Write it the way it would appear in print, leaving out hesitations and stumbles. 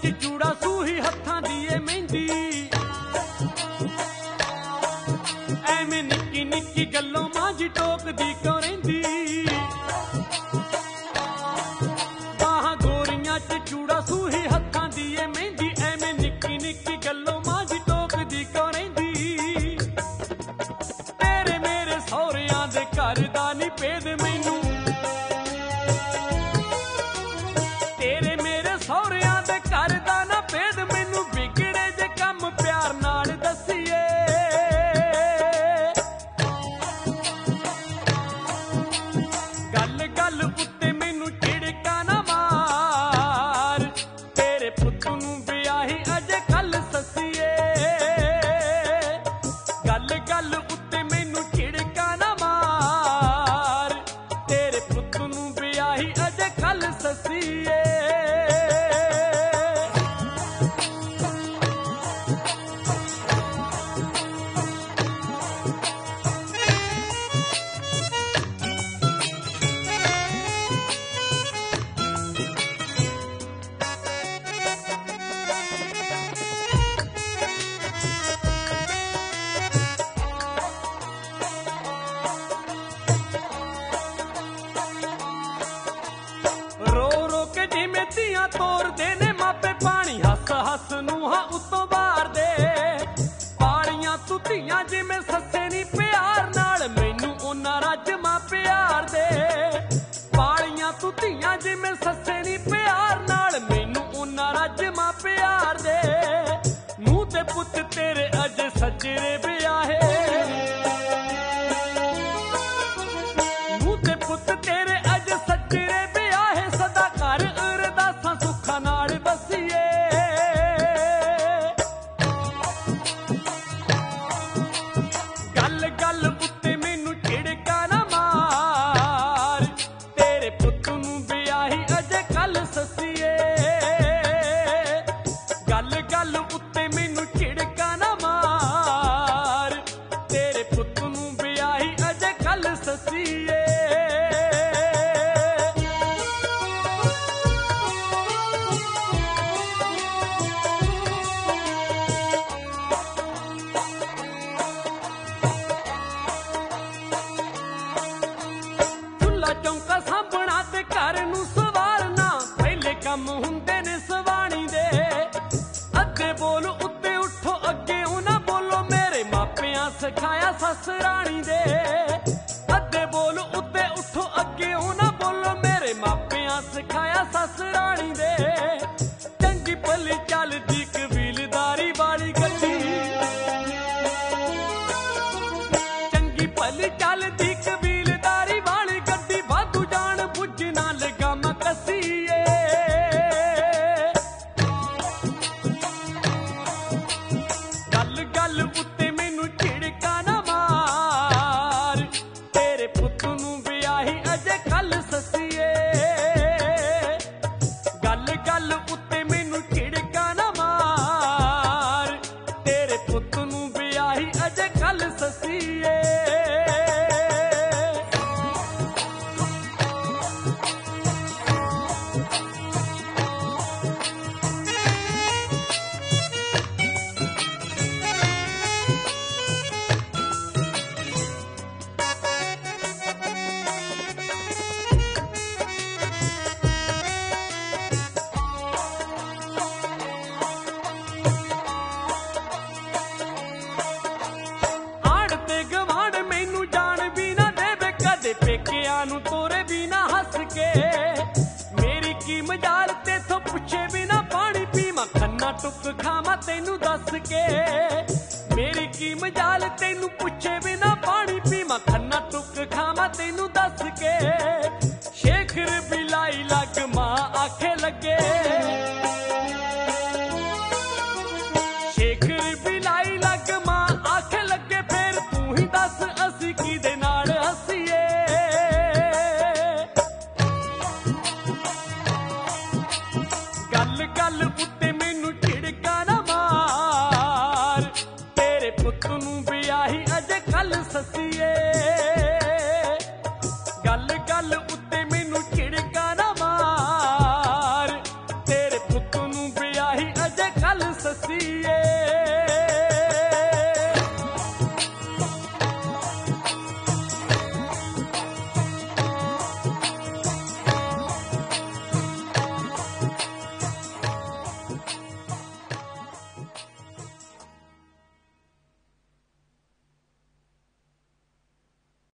च चूड़ा सूही हत्थां दी ए मेहंदी एवें निक्की निक्की गल्लों मां जी टोकदी क्यों रहिंदी बाहां गोरियां च चूड़ा सूही हत्थां दी ए मेहंदी एवें निक्की निक्की गल्लों मां जी टोकदी क्यों रहिंदी तेरे मेरे सौहरियां दे घर दा नी भेद मैनू तेरे मेरे सौहरियां दे घर दा ना भेद मैनू बिगड़े जे कम प्यार नाल दसीए गल गल उत्ते मैनू झिड़का ना मार तेरे पुत्त नूं ब्याही अजे कल ससीए गल गल उत्ते मैनू झिड़का ना मार तेरे पुत्त नूं ब्याही अजे कल ससीए रो रो के जिमें तियां तोरदे ने मापे पानी हस हस नूहां उत्तों बार दे पाड़ियां तू तियां जिमें सस्से नी प्यार नाल मैनू उन्ना रज मां प्यार दे पाड़ियां तू तियां जिमें सस्से नी प्यार नाल मैनू उन्ना रज मां प्यार दे नूं ते पुत्त तेरे अज सजरे ब्याहे नूं ते पुत्त तेरे अज सजरे गल गल उत्ते मैनू झिड़का ना मार तेरे पुत्त नूं ब्याही अजे कल ससीए गल गल उत्ते मैनू झिड़का ना मार तेरे पुत्त नूं ब्याही अजे कल ससीए चौंका सामभना ते घर नूं सवारना पहले कम हुंदे ने सवाणी दे अद्धे बोल उत्ते उठो अगे उना बोलो मेरे मापियां सिखाया सस राणी दे अद्धे बोल उत्ते उठो अगे उना बोलो मेरे मापियां सिखाया सस राणी दे चंगी भली चलदी कबीलदारी वाली गड्डी चंगी भली चलदी कबीलदारी वाली गड्डी वाधू जान बुझ ना लगा मैं कसीए गल गल उत्ते मैनू झिड़का ना मार तेरे पुत्त नूं ब्याही अजे कल ससीए गल गल उत्ते मैनू झिड़का ना मार तेरे पुत्त नूं ब्याही अजे कल ससीए पेकियां नूं तोरे बिना हस के मेरी की मजाल तेथों पुछे बिना पानी पीवां खन्ना टुक खावां तैनू दस के मेरी की मजाल तैनू पुछे बिना पानी पीवां खन्ना टुक खावां तैनू दस के शेखर बिलाई लग मां आखे लगे शेखर बिलाई लग मां आखे लगे फिर तू ही दस असी किदे नाल हसीए गल गल